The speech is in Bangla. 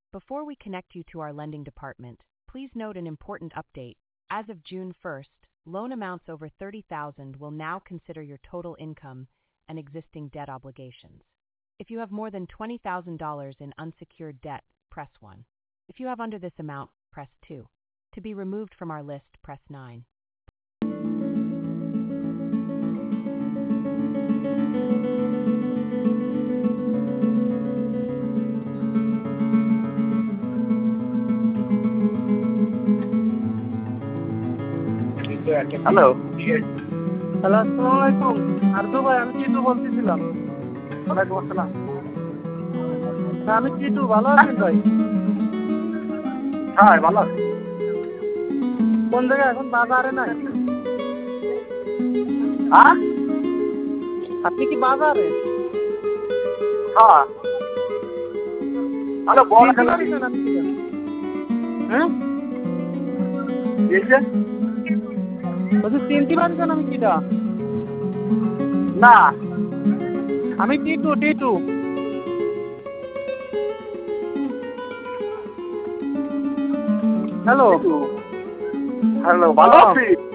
Before we connect you to our lending department, please note an important update. As of June 1st, loan amounts over $30,000 will now consider your total income and existing debt obligations. If you have more than $20,000 in unsecured debt, press 1. If you have under this amount, press 2. To be removed from our list, press 9. Hello hello, আসসালামু আলাইকুম। আরজু ভাই, আমি টিটু বলতেছিলাম। ওয়ালাইকুম আসসালাম। আমি টিটু, ভালো আছেন ভাই? হ্যাঁ ভালো আছি। কোন জায়গায়? এখন বাজারে নাই? হ্যাঁ আপনি কি বাজারে? হ্যাঁ হ্যালো বল। চিনতে পারছেন আমি কি? হ্যাঁ বলছি, চিনতে পারছেন আমি কিটা? না আমি টিটু। হ্যালো হ্যালো ভালো আছি।